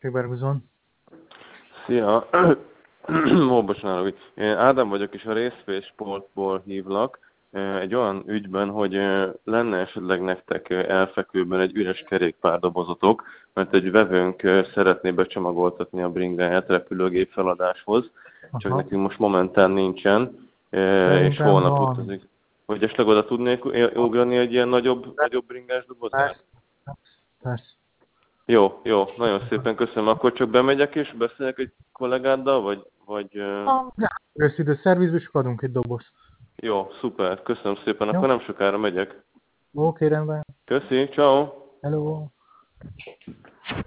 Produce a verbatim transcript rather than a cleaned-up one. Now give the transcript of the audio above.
Berguzon. Szia! Ó, bocsánat, hogy én Ádám vagyok, és a Részfés Sportból hívlak. Egy olyan ügyben, hogy lenne esetleg nektek elfekvőben egy üres kerékpárdobozotok, mert egy vevőnk szeretné becsomagoltatni a bringáját repülőgép feladáshoz, csak Aha. nekünk most momentán nincsen, Szerintem és holnap van. utazik. Hogy esetleg oda tudnék ugrani egy ilyen nagyobb, nagyobb bringás dobozát? Persze. Persze. Jó, jó, nagyon szépen köszönöm. Akkor csak bemegyek és beszélek egy kollégáddal, vagy... vagy Jössz ide szervizbe, és adunk egy dobozt. Jó, szuper, köszönöm szépen, Jó? akkor nem sokára megyek. Oké, rendben. Köszi, ciao. Hello.